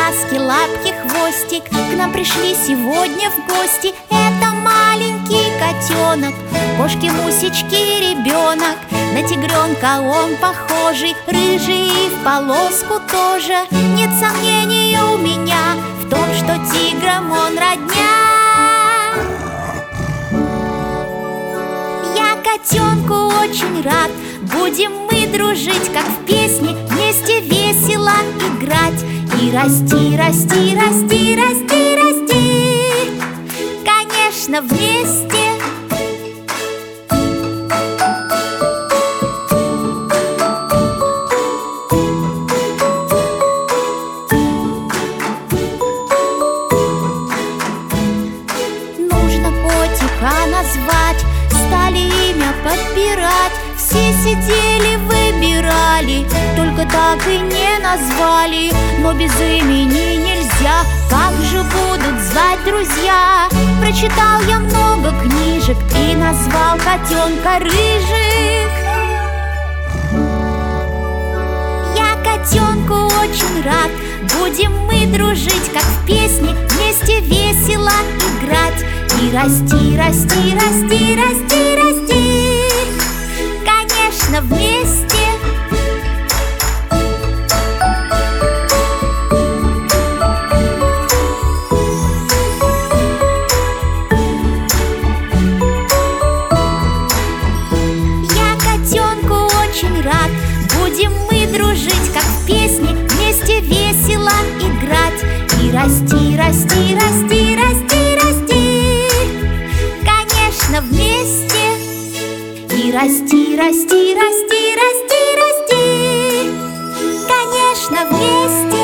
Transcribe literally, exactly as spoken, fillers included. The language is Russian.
глазки, лапки, хвостик. К нам пришли сегодня в гости. Это маленький котенок, кошки-мусечки ребенок. На тигренка он похожий, рыжий и в полоску тоже. Нет сомнений у меня в том, что тиграм он родня. Я котенку очень рад, будем мы дружить, как в песне, вместе весело играть. И расти, расти, расти, расти, расти, конечно, вместе. Нужно котика назвать, стали имя подбирать. Все сидели, выбирали, только так и не назвали. Но без имени нельзя, как же будут звать друзья? Прочитал я много книжек и назвал котенка Рыжик. Я котенку очень рад, будем мы дружить, как в песне, вместе весело играть. И расти, расти, расти, расти, расти, конечно, вместе. Я котенку очень рад, будем мы дружить, как в песне, вместе весело играть. И расти, расти, расти, расти, расти, конечно, вместе. И расти, расти, расти, расти, расти, конечно, вместе.